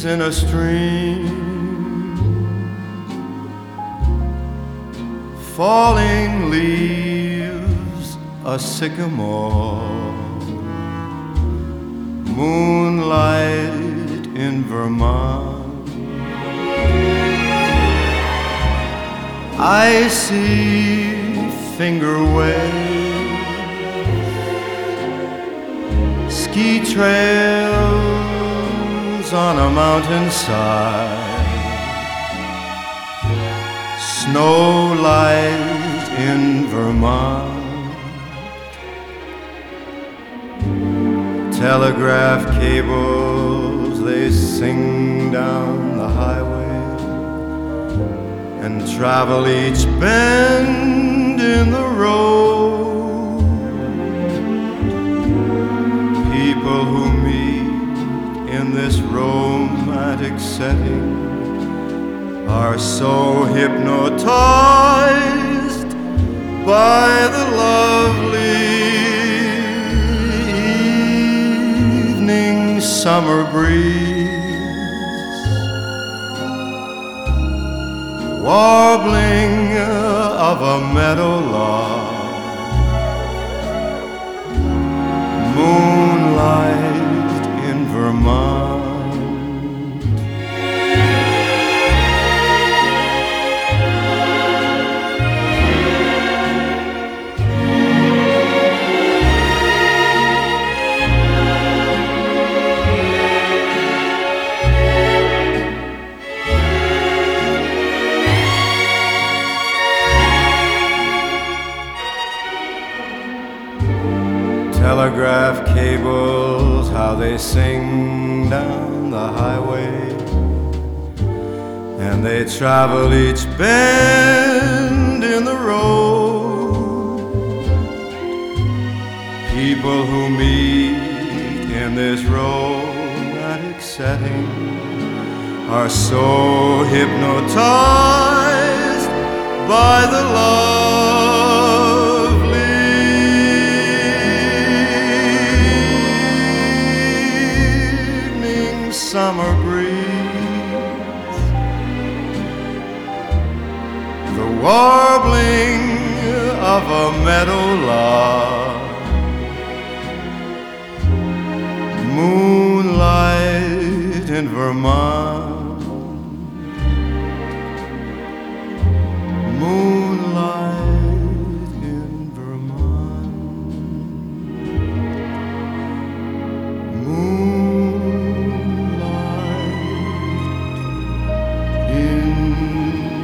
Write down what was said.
in a stream, falling leaves a sycamore, moonlight in Vermont. I see finger waves, ski trails on a mountainside, snow light in Vermont, telegraph cables, they sing down the highway and travel each bend in the road. People who meet in this romantic setting are so hypnotized by the lovely evening summer breeze, warbling of a meadowlark, moonlight in Vermont. Telegraph cables, how they sing down the highway, and they travel each bend in the road. People who meet in this romantic setting are so hypnotized by the summer breeze, the warbling of a meadowlark, moonlight in Vermont, moonlight in Vermont, moonlight in